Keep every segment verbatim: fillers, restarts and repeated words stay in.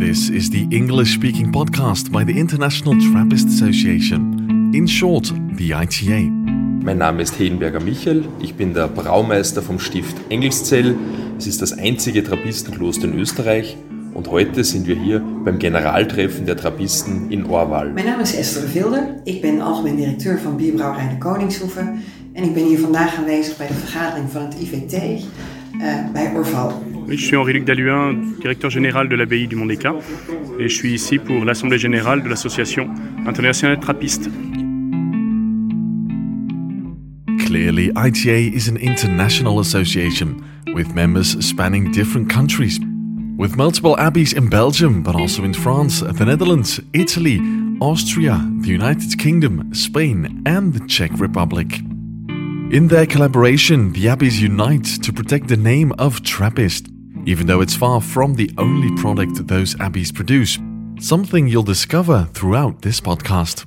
This is the English-speaking podcast by the International Trappist Association, in short, the I T A. Mein Name ist Hedenberger Michael, ich bin der Braumeister vom Stift Engelszell. Es ist das einzige Trappistenkloster in Österreich und heute sind wir hier beim Generaltreffen der Trappisten in Orval. Mijn naam is Esther de Vilder, ik ben algemeen directeur van Bierbrouwerij de Koningshoeve en ik ben hier vandaag aanwezig bij de vergadering van het I V T uh, bij Orval. Oui, je suis Henri Luc Dalluin, directeur général de l'abbaye du Mont-des-Cats, et je suis ici pour l'Assemblée générale de l'Association internationale trappiste. Clearly, I T A is an international association with members spanning different countries, with multiple abbeys in Belgium, but also in France, the Netherlands, Italy, Austria, the United Kingdom, Spain, and the Czech Republic. In their collaboration, the abbeys unite to protect the name of Trappist, even though it's far from the only product those abbeys produce, something you'll discover throughout this podcast.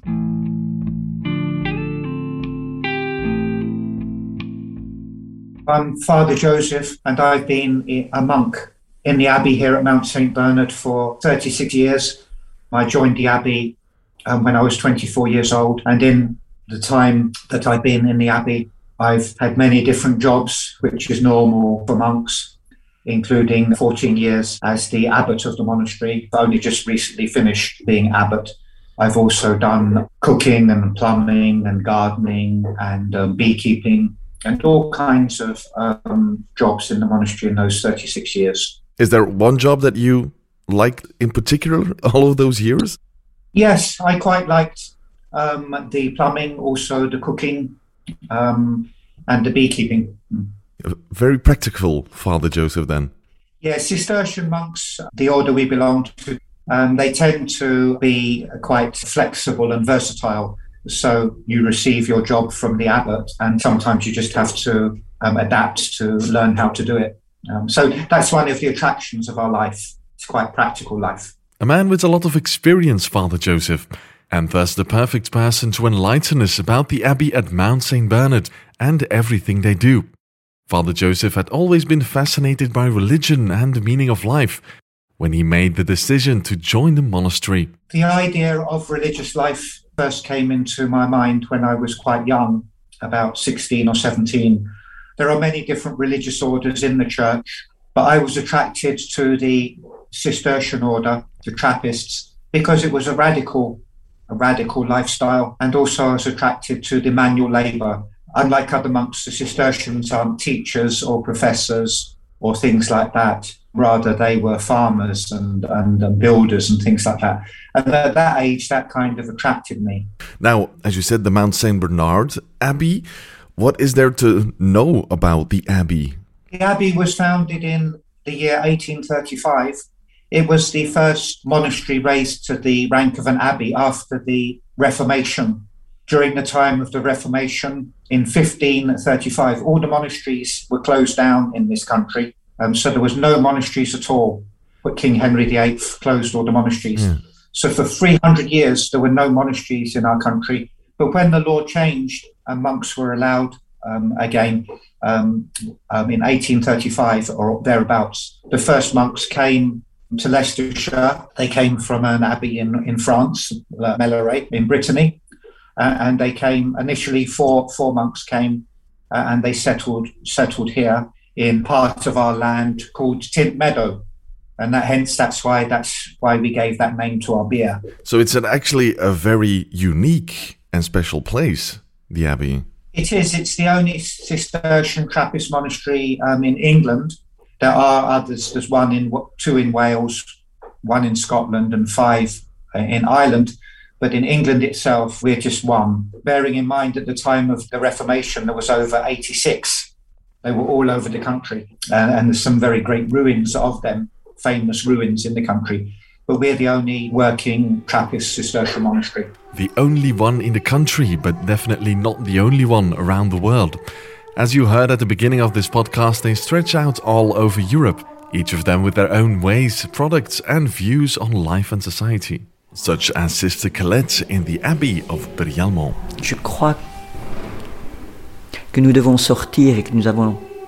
I'm Father Joseph, and I've been a monk in the Abbey here at Mount Saint Bernard for thirty-six years. I joined the Abbey um, when I was twenty-four years old, and in the time that I've been in the Abbey, I've had many different jobs, which is normal for monks, including fourteen years as the abbot of the monastery. I've only just recently finished being abbot. I've also done cooking and plumbing and gardening and um, beekeeping and all kinds of um, jobs in the monastery in those thirty-six years. Is there one job that you liked in particular all of those years? Yes, I quite liked um, the plumbing, also the cooking um, and the beekeeping. Very practical, Father Joseph, then. Yeah, Cistercian monks, the order we belong to, um, they tend to be quite flexible and versatile. So you receive your job from the abbot, and sometimes you just have to um, adapt to learn how to do it. Um, so that's one of the attractions of our life. It's quite practical life. A man with a lot of experience, Father Joseph, and thus the perfect person to enlighten us about the Abbey at Mount Saint Bernard and everything they do. Father Joseph had always been fascinated by religion and the meaning of life when he made the decision to join the monastery. The idea of religious life first came into my mind when I was quite young, about sixteen or seventeen. There are many different religious orders in the church, but I was attracted to the Cistercian order, the Trappists, because it was a radical, a radical lifestyle, and also I was attracted to the manual labour. Unlike other monks, the Cistercians aren't teachers or professors or things like that. Rather, they were farmers and, and, and builders and things like that. And at that age, that kind of attracted me. Now, as you said, the Mount Saint Bernard Abbey, what is there to know about the Abbey? The Abbey was founded in the year eighteen thirty-five. It was the first monastery raised to the rank of an abbey after the Reformation. During the time of the Reformation, in fifteen thirty-five, all the monasteries were closed down in this country. Um, so there was no monasteries at all. But King Henry the Eighth closed all the monasteries. Yeah. So for three hundred years, there were no monasteries in our country. But when the law changed and monks were allowed um, again um, um, in eighteen thirty-five or thereabouts, the first monks came to Leicestershire. They came from an abbey in, in France, La Meilleraye, in Brittany. Uh, and they came, initially four, four monks came uh, and they settled settled here in part of our land called Tint Meadow. And that, hence, that's why that's why we gave that name to our beer. So it's an, actually a very unique and special place, the Abbey. It is. It's the only Cistercian Trappist monastery um, in England. There are others. There's one in two in Wales, one in Scotland, and five in Ireland. But in England itself, we're just one. Bearing in mind, at the time of the Reformation, there was over eighty-six. They were all over the country, and, and there's some very great ruins of them, famous ruins in the country. But we're the only working Trappist Cistercian monastery. The only one in the country, but definitely not the only one around the world. As you heard at the beginning of this podcast, they stretch out all over Europe, each of them with their own ways, products and views on life and society. Such as Sister Colette in the Abbey of Brialmont. Je crois que nous devons sortir et que nous avons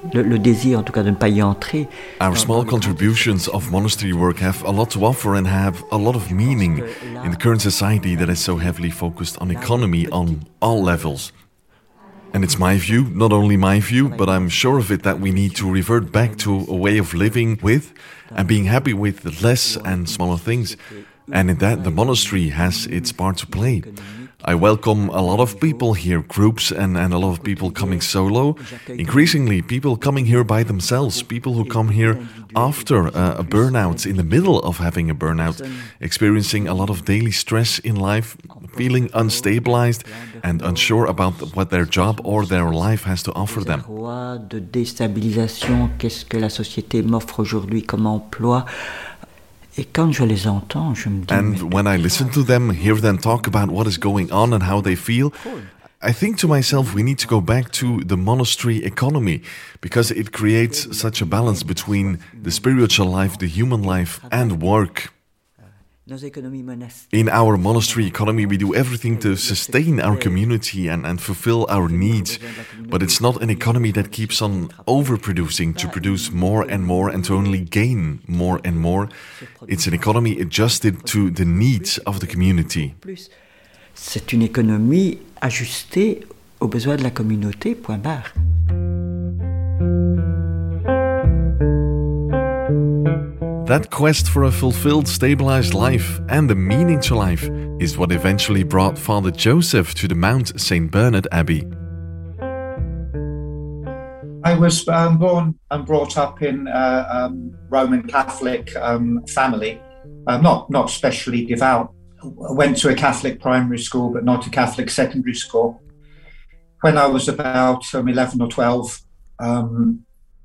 le, le désir en tout cas de ne pas y entrer. Our small contributions of monastery work have a lot to offer and have a lot of meaning in the current society that is so heavily focused on economy on all levels. And it's my view, not only my view, but I'm sure of it, that we need to revert back to a way of living with and being happy with less and smaller things. And in that, the monastery has its part to play. I welcome a lot of people here, groups and, and a lot of people coming solo. Increasingly, people coming here by themselves, people who come here after a, a burnout, in the middle of having a burnout, experiencing a lot of daily stress in life, feeling unstabilized and unsure about what their job or their life has to offer them. De déstabilisation, qu'est-ce que la société m'offre aujourd'hui comme emploi? Et quand je les entends, je me dis... And when I listen to them, hear them talk about what is going on and how they feel, I think to myself, we need to go back to the monastery economy, because it creates such a balance between the spiritual life, the human life, and work. In our monastery economy, we do everything to sustain our community and, and fulfill our needs. But it's not an economy that keeps on overproducing to produce more and more and to only gain more and more. It's an economy adjusted to the needs of the community. C'est une économie ajustée aux besoins de la communauté, point barre. That quest for a fulfilled, stabilized life and a meaning to life is what eventually brought Father Joseph to the Mount Saint Bernard Abbey. I was um, born and brought up in a um, Roman Catholic um, family, uh, not not specially devout. I went to a Catholic primary school, but not a Catholic secondary school. When I was about um, eleven or twelve, um,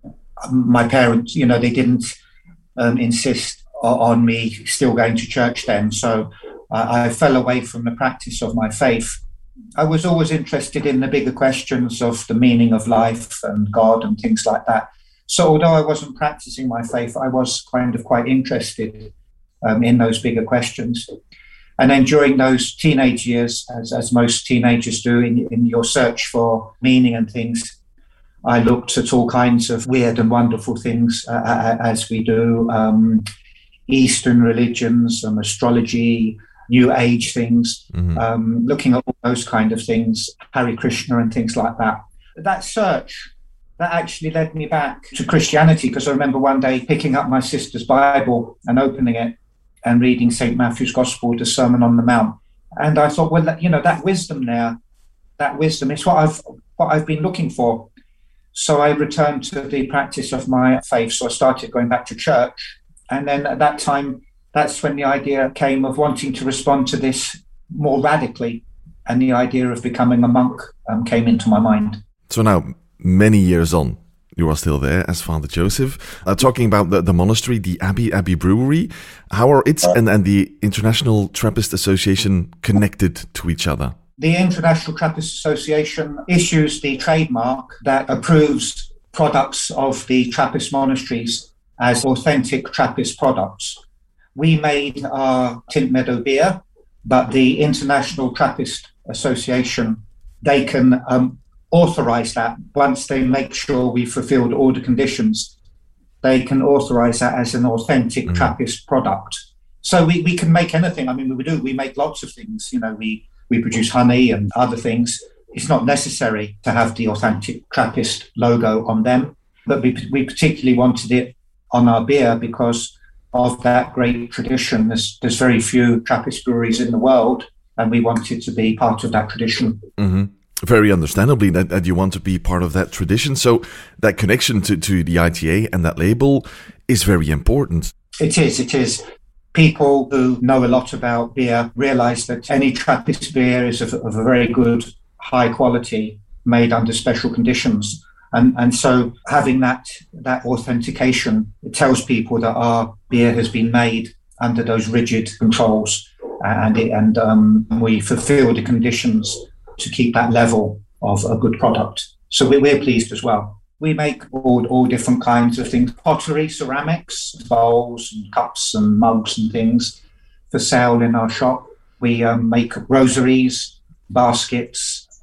my parents, you know, they didn't Um, insist on me still going to church then, so I, I fell away from the practice of my faith. I was always interested in the bigger questions of the meaning of life and God and things like that. So although I wasn't practicing my faith, I was kind of quite interested um, in those bigger questions. And then during those teenage years, as, as most teenagers do in, in your search for meaning and things, I looked at all kinds of weird and wonderful things, uh, as we do, um, Eastern religions, um, astrology, New Age things, mm-hmm. um, looking at all those kind of things, Hare Krishna and things like that. That search, that actually led me back to Christianity, because I remember one day picking up my sister's Bible and opening it and reading Saint Matthew's Gospel, the Sermon on the Mount. And I thought, well, you know, that wisdom there, that wisdom is what I've what I've been looking for. So I returned to the practice of my faith. So I started going back to church. And then at that time, that's when the idea came of wanting to respond to this more radically. And the idea of becoming a monk um, came into my mind. So now, many years on, you are still there as Father Joseph. Uh, talking about the, the monastery, the Abbey, Abbey Brewery, how are it and, and the International Trappist Association connected to each other? The International Trappist Association issues the trademark that approves products of the Trappist monasteries as authentic Trappist products. We made our Tint Meadow beer, but the International Trappist Association, they can um, authorize that once they make sure we fulfilled all the conditions. They can authorize that as an authentic mm. Trappist product. So we, we can make anything. I mean, we do. We make lots of things. You know, we We produce honey and other things. It's not necessary to have the authentic Trappist logo on them, but we, we particularly wanted it on our beer because of that great tradition. There's, there's very few Trappist breweries in the world, and we wanted to be part of that tradition. Mm-hmm. Very understandably that, that you want to be part of that tradition. So that connection to, to the I T A and that label is very important. It is, it is. People who know a lot about beer realize that any Trappist beer is of, of a very good, high quality, made under special conditions. And and so having that that authentication, it tells people that our beer has been made under those rigid controls, and it, and um, we fulfill the conditions to keep that level of a good product. So we, we're pleased as well. We make all, all different kinds of things, pottery, ceramics, bowls and cups and mugs and things for sale in our shop. We um, make rosaries, baskets,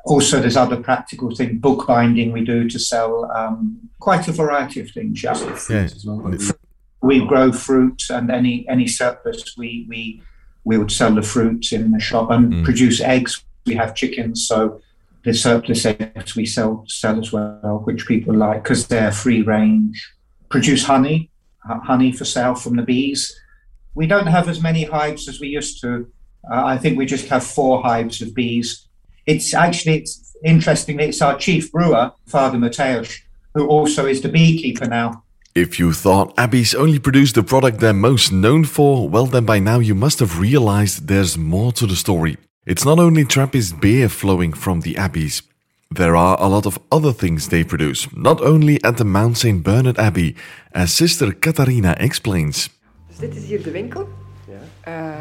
Also, there's other practical things, bookbinding we do to sell, um, quite a variety of things. Yeah. Yeah. As well. We grow fruit, and any any surplus we we we would sell the fruit in the shop and mm. produce eggs. We have chickens, so the surplus eggs we sell sell as well, which people like because they're free range. Produce honey, uh, honey for sale from the bees. We don't have as many hives as we used to. Uh, I think we just have four hives of bees. It's actually, it's interesting, it's our chief brewer, Father Mateusz, who also is the beekeeper now. If you thought abbeys only produce the product they're most known for, well then by now you must have realized there's more to the story. It's not only Trappist beer flowing from the abbeys. There are a lot of other things they produce, not only at the Mount Saint Bernard Abbey, as Sister Catharina explains. Dus dit is hier de winkel. Ja. Uh,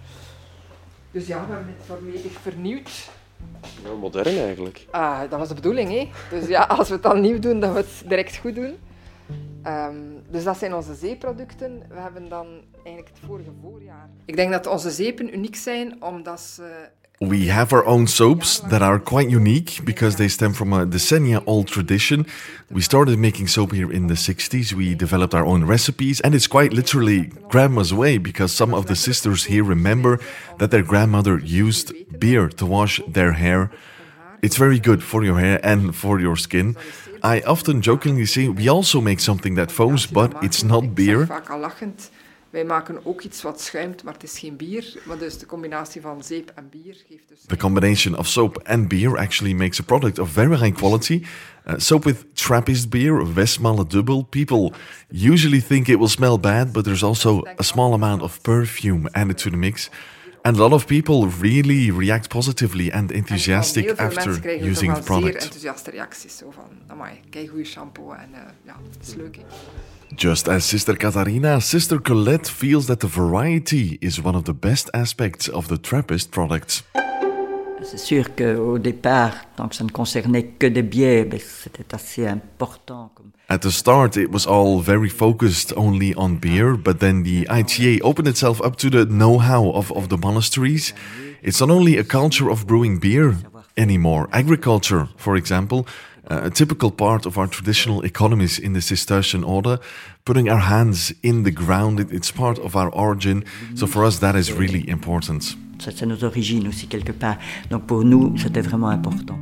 dus ja, we hebben het volledig vernieuwd. Nou, modern eigenlijk. Ah, dat was de bedoeling, hè. Dus ja, als we het dan nieuw doen, dat we het direct goed doen. Um, dus dat zijn onze zeeproducten. We hebben dan eigenlijk het vorige voorjaar... Ik denk dat onze zeepen uniek zijn, omdat ze... We have our own soaps that are quite unique because they stem from a decennia-old tradition. We started making soap here in the sixties. We developed our own recipes, and it's quite literally grandma's way because some of the sisters here remember that their grandmother used beer to wash their hair. It's very good for your hair and for your skin. I often jokingly say we also make something that foams, but it's not beer. Wij maken ook iets wat schuimt, maar het is geen bier. Maar dus de combinatie van zeep en bier geeft dus... The combination of soap and beer actually makes a product of very high quality. Uh, soap with Trappist beer, Westmalle Dubbel. People usually think it will smell bad, but there's also a small amount of perfume added to the mix. And a lot of people really react positively and enthusiastic after using the product. Zeer enthousiaste reacties, zo van, amai, kijk goede shampoo en uh, ja, het is leuk. He. Just as Sister Catharina, Sister Colette feels that the variety is one of the best aspects of the Trappist products. C'est sûr qu'au départ, tant que ça ne concernait que des bières, ben, c'était assez important. At the start, it was all very focused only on beer, but then the I T A opened itself up to the know-how of, of the monasteries. It's not only a culture of brewing beer anymore. Agriculture, for example, uh, a typical part of our traditional economies in the Cistercian order, putting our hands in the ground, it, it's part of our origin. So for us, that is really important. C'est nos origines aussi quelque part. Donc pour nous, c'était vraiment important.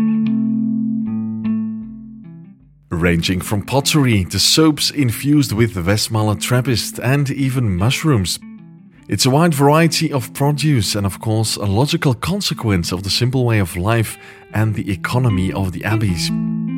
Ranging from pottery to soaps infused with Westmalle Trappist and even mushrooms. It's a wide variety of produce and of course a logical consequence of the simple way of life and the economy of the abbeys.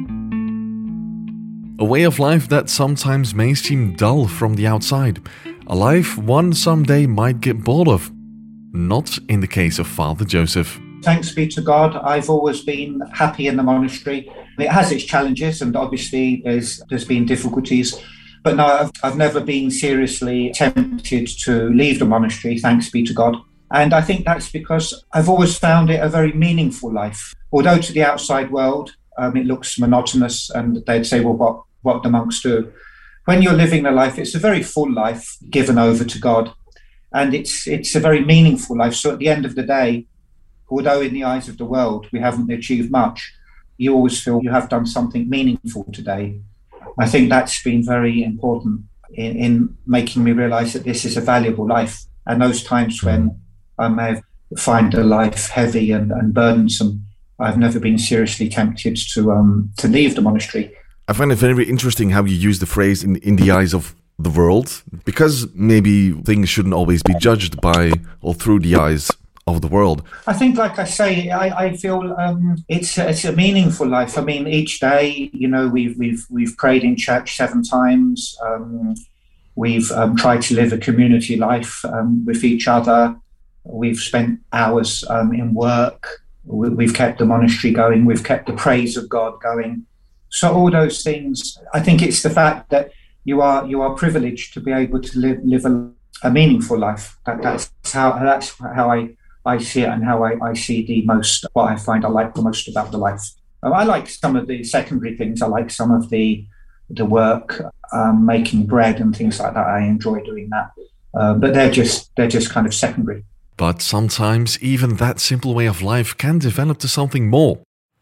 A way of life that sometimes may seem dull from the outside. A life one someday might get bored of. Not in the case of Father Joseph. Thanks be to God, I've always been happy in the monastery. It has its challenges and obviously there's there's been difficulties. But no, I've, I've never been seriously tempted to leave the monastery, thanks be to God. And I think that's because I've always found it a very meaningful life. Although to the outside world, um, it looks monotonous and they'd say, well, what, what the monks do. When you're living the life, it's a very full life given over to God. And it's it's a very meaningful life. So at the end of the day, although in the eyes of the world we haven't achieved much, you always feel you have done something meaningful today. I think that's been very important in, in making me realise that this is a valuable life. And those times when I may have find the life heavy and, and burdensome, I've never been seriously tempted to um, to leave the monastery. I find it very interesting how you use the phrase in, in the eyes of the world, because maybe things shouldn't always be judged by or through the eyes of the world. I think, like I say, I, I feel um, it's a, it's a meaningful life. I mean, each day, you know, we've we've we've prayed in church seven times. Um, we've um, tried to live a community life um, with each other. We've spent hours um, in work. We, we've kept the monastery going. We've kept the praise of God going. So all those things. I think it's the fact that you are you are privileged to be able to live live a, a meaningful life. That that's how that's how I. I see it and how I, I see the most, what I find I like the most about the life. Um, I like some of the secondary things. I like some of the the work, um, making bread and things like that. I enjoy doing that. Uh, but they're just they're just kind of secondary. But sometimes even that simple way of life can develop to something more.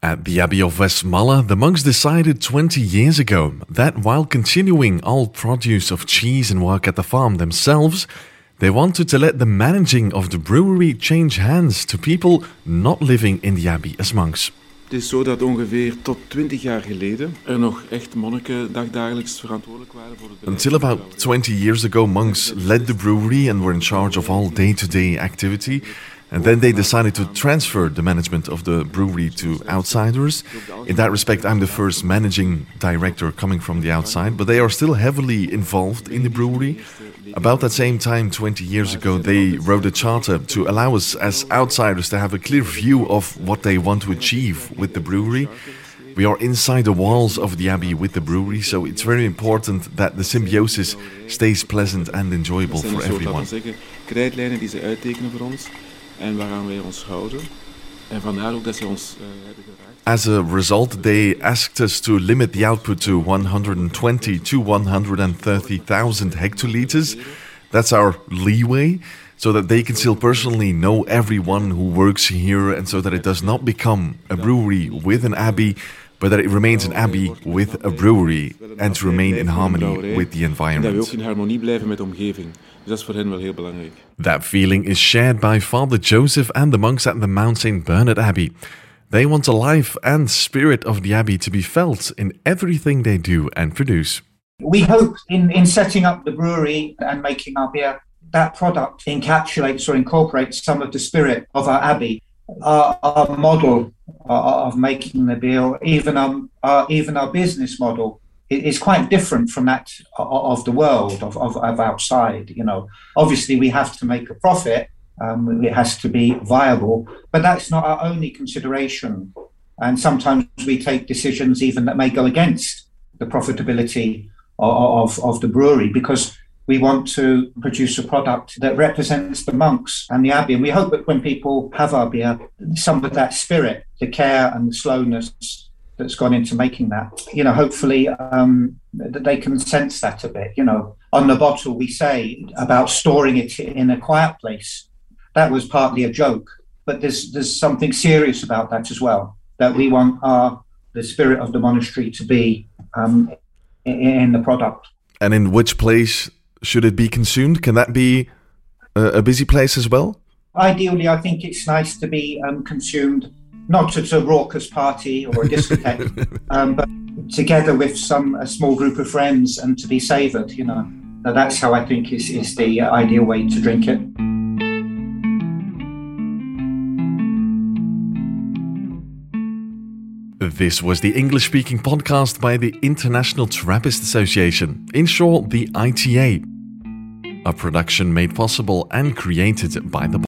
At the Abbey of Westmalle, the monks decided twenty years ago that while continuing all produce of cheese and work at the farm themselves, they wanted to let the managing of the brewery change hands to people not living in the abbey as monks. Het is zo dat ongeveer tot twintig jaar geleden er nog echt monniken dagdagelijks verantwoordelijk waren voor het bedrijf. Until about twenty years ago, monks led the brewery and were in charge of all day-to-day activity. And then they decided to transfer the management of the brewery to outsiders. In that respect, I'm the first managing director coming from the outside, but they are still heavily involved in the brewery. About that same time, twenty years ago, they wrote a charter to allow us as outsiders to have a clear view of what they want to achieve with the brewery. We are inside the walls of the abbey with the brewery, so it's very important that the symbiosis stays pleasant and enjoyable for everyone. Krijtlijnen die ze uittekenen voor ons en waaraan wij ons houden. En vandaar ook dat ze ons uh, hebben gevraagd. As a result, they asked us to limit the output to one hundred twenty to one hundred thirty thousand hectoliters. That's our leeway, so that they can still personally know everyone who works here, and so that it does not become a brewery with an abbey, but that it remains an abbey with a brewery, and to remain in harmony with the environment. Dat we ook in harmonie blijven met de omgeving. Dus dat is voor hen wel heel belangrijk. That feeling is shared by Father Joseph and the monks at the Mount Saint Bernard Abbey. They want the life and spirit of the abbey to be felt in everything they do and produce. We hope in, in setting up the brewery and making our beer, that product encapsulates or incorporates some of the spirit of our abbey. Our, our model of making the beer, even our, our, even our business model, is quite different from that of the world, of, of, of outside. You know, obviously we have to make a profit. Um, it has to be viable, but that's not our only consideration. And sometimes we take decisions even that may go against the profitability of, of, of the brewery, because we want to produce a product that represents the monks and the abbey. And we hope that when people have our beer, some of that spirit, the care and the slowness that's gone into making that, you know, hopefully um, that they can sense that a bit. You know, on the bottle we say about storing it in a quiet place. That was partly a joke, but there's there's something serious about that as well. That we want our the spirit of the monastery to be um, in, in the product. And in which place should it be consumed? Can that be a, a busy place as well? Ideally, I think it's nice to be um, consumed not at a raucous party or a discotheque, um, but together with some a small group of friends and to be savoured. You know, now that's how I think is is the ideal way to drink it. This was the English-speaking podcast by the International Trappist Association, in short, the I T A. A production made possible and created by the